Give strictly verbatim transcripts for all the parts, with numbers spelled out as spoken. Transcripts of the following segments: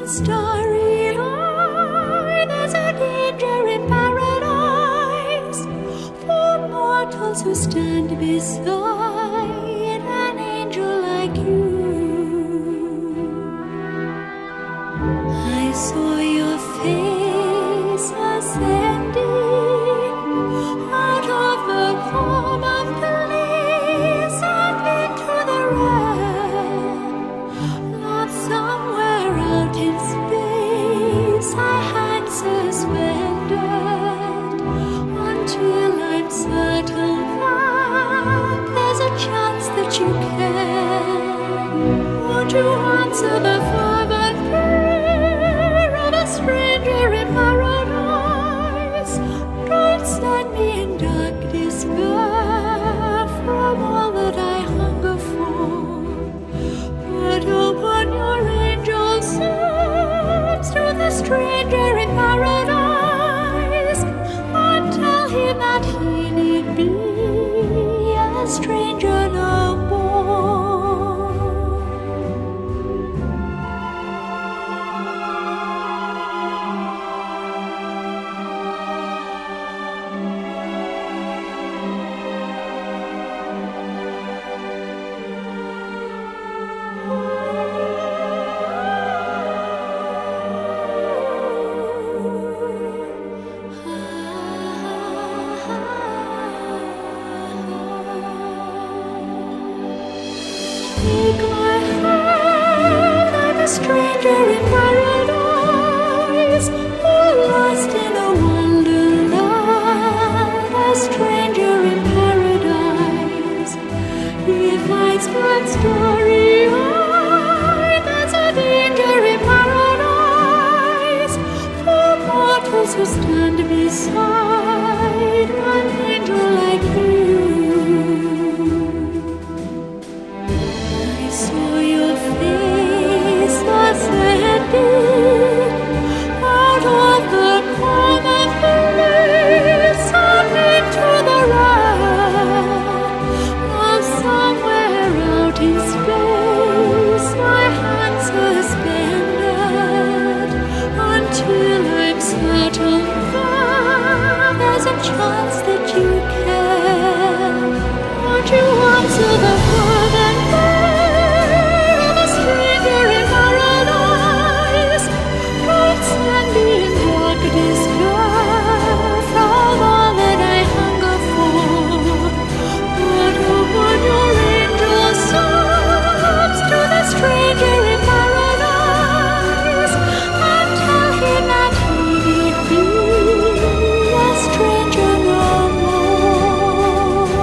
starry eye, there's a danger in paradise for mortals who stand beside an angel like you. I saw your face ascending out of the calm of the leaves and into the realm, not somewhere out in space. I hang suspended until I'm certain that there's a chance that you can. Won't you answer the fervent prayer of a stranger in paradise? Don't send me in dark despair from all that I hunger for, but open your angel's arms to the stranger in paradise and tell him that he need be a stranger no more. Take my hand, I'm a stranger in paradise, or lost in a wonderland, a stranger in paradise. If I stand starry eyed, there's a danger in paradise for mortals who stand beside an angel like you. I saw your face ascending out of the calm of the leaves and into the realm of somewhere out in space. My hands suspended until I'm certain that there's a chance that you can. Won't you answer the fervent prayer of a stranger in paradise? Don't send me in dark despair from all that I hunger for, but open your angel's arms to the stranger in paradise and tell him that he need be a stranger no more.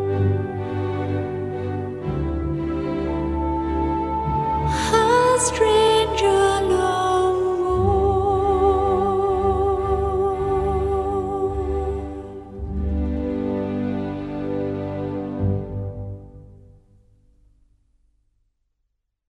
A stranger